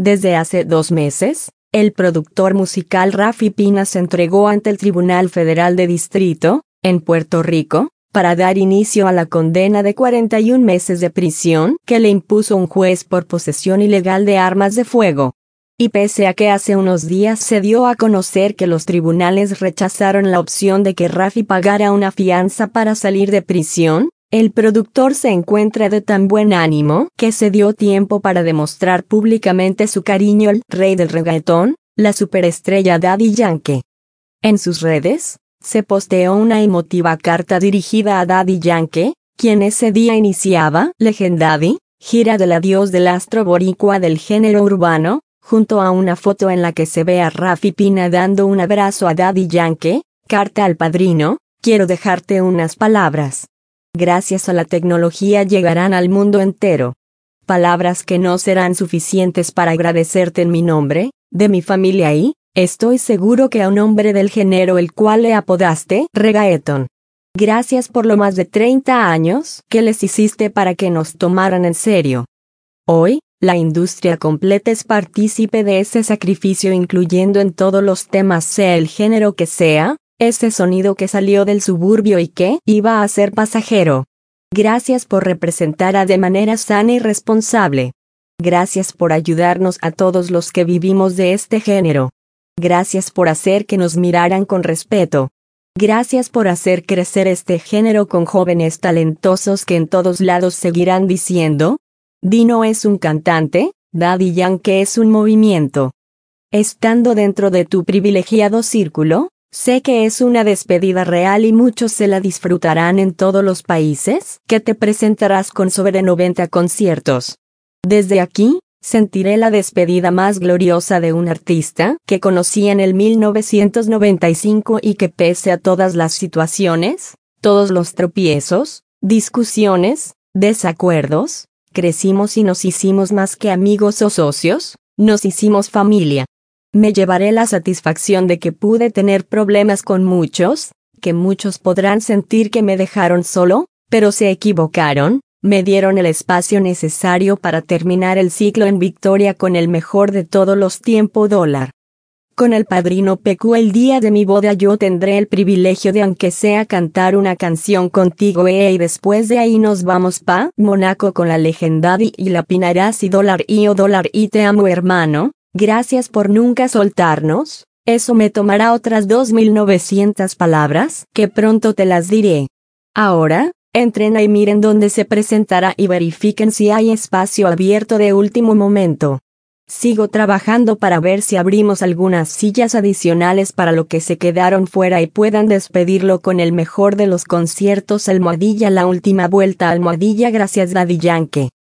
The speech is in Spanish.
Desde hace 2 meses, el productor musical Raffi Pina se entregó ante el Tribunal Federal de Distrito, en Puerto Rico, para dar inicio a la condena de 41 meses de prisión que le impuso un juez por posesión ilegal de armas de fuego. Y pese a que hace unos días se dio a conocer que los tribunales rechazaron la opción de que Raffi pagara una fianza para salir de prisión, el productor se encuentra de tan buen ánimo que se dio tiempo para demostrar públicamente su cariño al rey del reggaetón, la superestrella Daddy Yankee. En sus redes, se posteó una emotiva carta dirigida a Daddy Yankee, quien ese día iniciaba Legendaddy, gira del adiós del astro boricua del género urbano, junto a una foto en la que se ve a Raffi Pina dando un abrazo a Daddy Yankee. Carta al padrino, quiero dejarte unas palabras. Gracias a la tecnología llegarán al mundo entero. Palabras que no serán suficientes para agradecerte en mi nombre, de mi familia y, estoy seguro que a un hombre del género el cual le apodaste reggaetón. Gracias por lo más de 30 años que les hiciste para que nos tomaran en serio. Hoy, la industria completa es partícipe de ese sacrificio, incluyendo en todos los temas, sea el género que sea, ese sonido que salió del suburbio y que iba a ser pasajero. Gracias por representar de manera sana y responsable. Gracias por ayudarnos a todos los que vivimos de este género. Gracias por hacer que nos miraran con respeto. Gracias por hacer crecer este género con jóvenes talentosos que en todos lados seguirán diciendo: Dino es un cantante, Daddy Yankee es un movimiento. Estando dentro de tu privilegiado círculo, sé que es una despedida real y muchos se la disfrutarán en todos los países que te presentarás con sobre 90 conciertos. Desde aquí, sentiré la despedida más gloriosa de un artista que conocí en el 1995 y que pese a todas las situaciones, todos los tropiezos, discusiones, desacuerdos, crecimos y nos hicimos más que amigos o socios, nos hicimos familia. Me llevaré la satisfacción de que pude tener problemas con muchos, que muchos podrán sentir que me dejaron solo, pero se equivocaron, me dieron el espacio necesario para terminar el ciclo en victoria con el mejor de todos los tiempos $. Con el padrino PQ el día de mi boda yo tendré el privilegio de aunque sea cantar una canción contigo y después de ahí nos vamos pa' Monaco con la Legendaddy y la Pinarás y $, y te amo hermano. Gracias por nunca soltarnos, eso me tomará otras 2900 palabras, que pronto te las diré. Ahora, entren y miren dónde se presentará y verifiquen si hay espacio abierto de último momento. Sigo trabajando para ver si abrimos algunas sillas adicionales para lo que se quedaron fuera y puedan despedirlo con el mejor de los conciertos. _ La última vuelta _ Gracias Daddy Yankee.